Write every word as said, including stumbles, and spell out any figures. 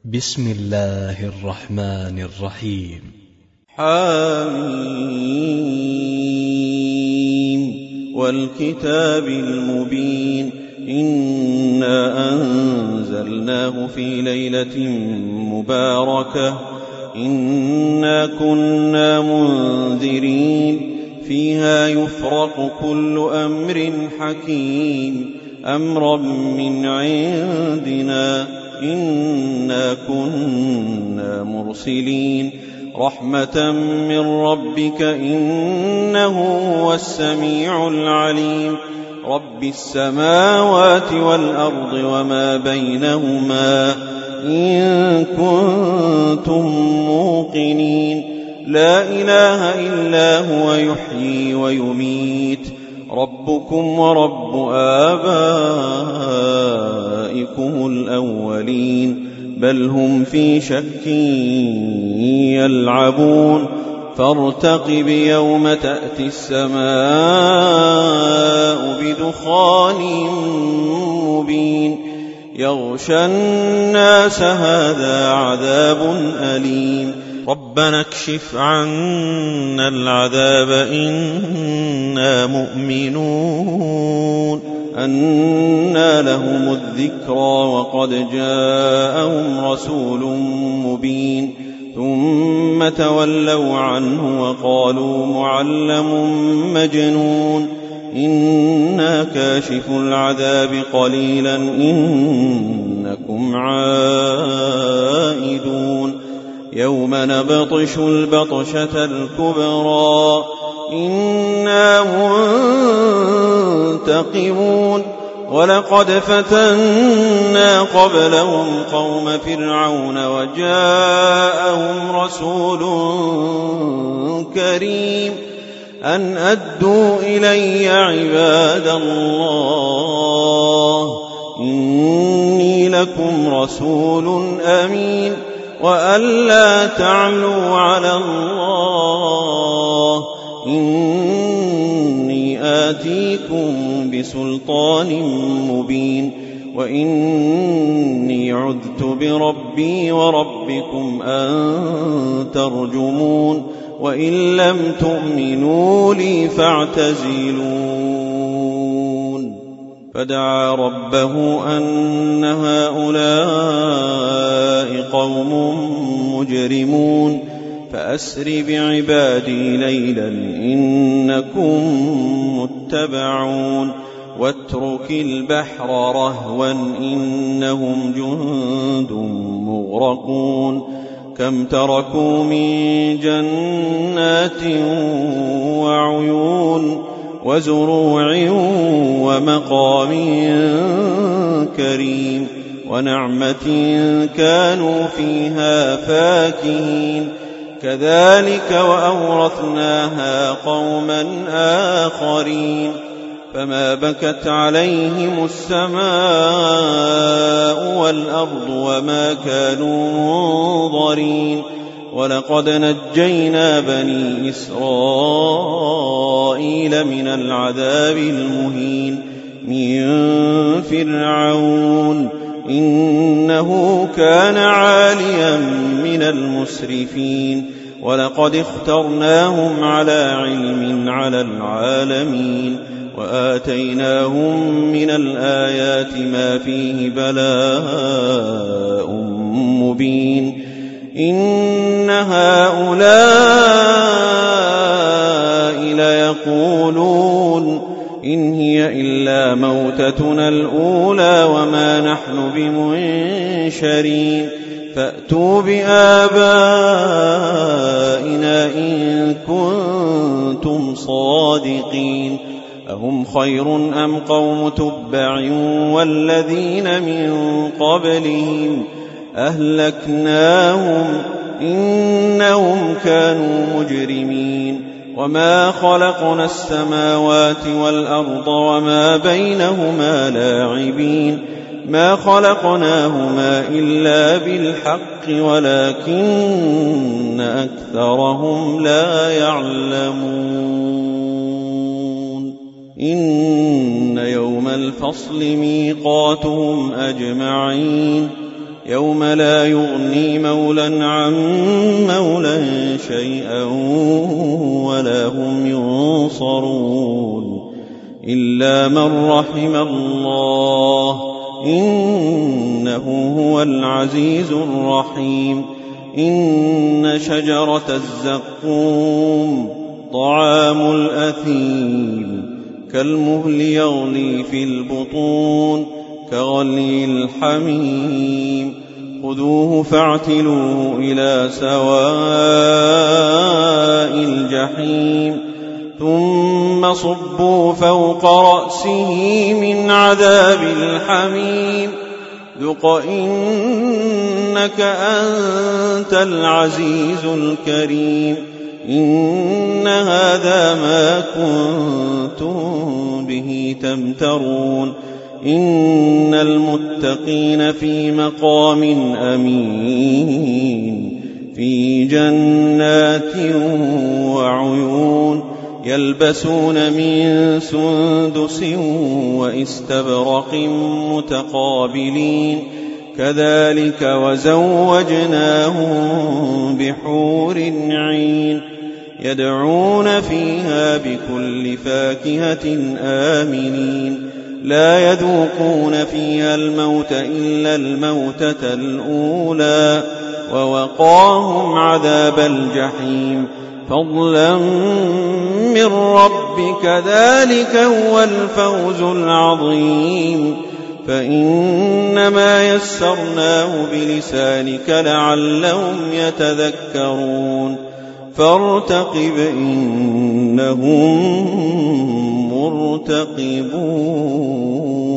بسم الله الرحمن الرحيم. حميم والكتاب المبين إنا أنزلناه في ليلة مباركة إنا كنا منذرين فيها يفرق كل أمر حكيم أمرا من عندنا إنا كنا مرسلين رحمة من ربك إنه هو السميع العليم رب السماوات والأرض وما بينهما إن كنتم موقنين لا إله إلا هو يحيي ويميت ربكم ورب آبائكم الأولين بل هم في شك يلعبون فارتقب يوم تأتي السماء بدخان مبين يغشى الناس هذا عذاب أليم ربنا اكشف عنا العذاب إنا مؤمنون أنى لهم الذكرى وقد جاءهم رسول مبين ثم تولوا عنه وقالوا معلم مجنون إنا كاشف العذاب قليلا إنكم عائدون يوم نبطش البطشة الكبرى إنا منتقمون ولقد فتنا قبلهم قوم فرعون وجاءهم رسول كريم أن أدوا إلي عباد الله إني لكم رسول أمين وألا تعلوا على الله إني آتيكم بسلطان مبين وإني عذت بربي وربكم أن ترجمون وإن لم تؤمنوا لي فاعتزلون فدعا ربه أن هؤلاء قوم مجرمون فأسر بعبادي ليلا إنكم متبعون واترك البحر رهوا إنهم جند مغرقون كم تركوا من جنات وعيون وزروع ومقام كريم ونعمة كانوا فيها فاكهين كذلك وأورثناها قوما آخرين فما بكت عليهم السماء والأرض وما كانوا منظرين ولقد نجينا بني إسرائيل من العذاب المهين من فرعون إنه كان عاليا من المسرفين ولقد اخترناهم على علم على العالمين وآتيناهم من الآيات ما فيه بلاء مبين إن هؤلاء ليقولون إن هي إلا موتتنا الأولى وما نحن بمنشرين فأتوا بآبائنا إن كنتم صادقين أهم خير أم قوم تبع والذين من قبلهم أهلكناهم إنهم كانوا مجرمين وما خلقنا السماوات والأرض وما بينهما لاعبين ما خلقناهما إلا بالحق ولكن أكثرهم لا يعلمون إن يوم الفصل ميقاتهم أجمعين يوم لا يغني مولى عن مولى شيئا ولا هم ينصرون إلا من رحم الله إنه هو العزيز الرحيم. إن شجرة الزقوم طعام الأثيم كالمهل يغلي في البطون كغلي الحميم خذوه فاعتلوه إلى سواء الجحيم ثم صبوا فوق رأسه من عذاب الحميم ذق إنك أنت العزيز الكريم. إن هذا ما كنتم به تمترون. إن المتقين في مقام أمين في جنات وعيون يلبسون من سندس واستبرق متقابلين كذلك وزوجناهم بحور عين يدعون فيها بكل فاكهة آمنين لا يذوقون فيها الموت إلا الموتة الأولى ووقاهم عذاب الجحيم فضلا من ربك ذلك هو الفوز العظيم. فإنما يسرناه بلسانك لعلهم يتذكرون فارتقب إنهم مرتقبون.